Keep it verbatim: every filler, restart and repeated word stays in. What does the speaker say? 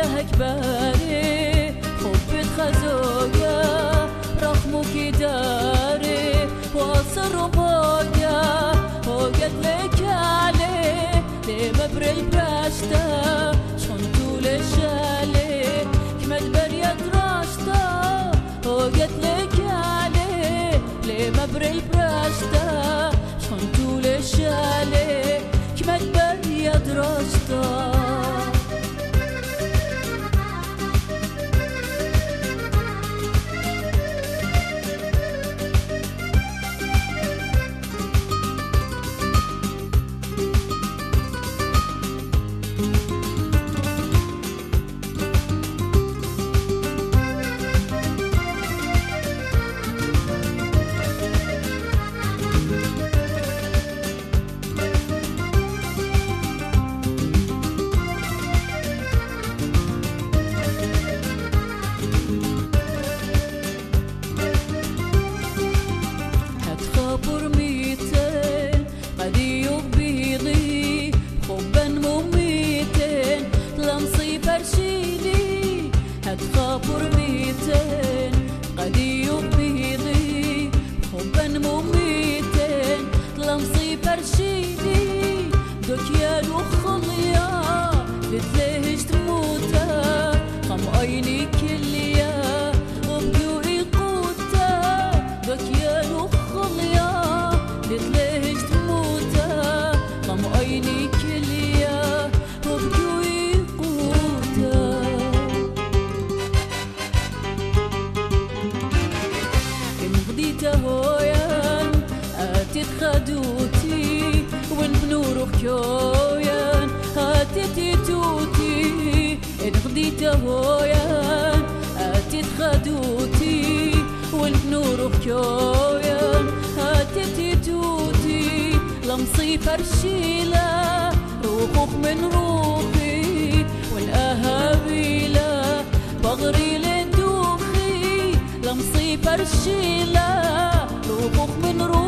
هكباري حب خزويا رحمك داري واصر بويا وقت لك علي لمبر البراشتا شنتو لشالي كمد بريد راشتا وقت لك علي لمبر البراشتا شنتو لشالي كمد بريد راشتا هتخابر ميتين قدي يبيضي حبا مميتين تلمصي برشيدي دوك يا لخليا لتلهج تموتا قم عيني كليا وبدو يقوتا دوك يا لخليا لتلهج تموتا قم عيني كليا وبدو هويان هاتي خدوتي وين بنور خيويان هاتي توتي ان غديت هويان هاتي خدوتي وين بنور خيويان هاتي توتي لمصي فرشيلا روخوخ من روخي والاهابيلا بغري لدوخي لمصي فرشيلا روخ من روح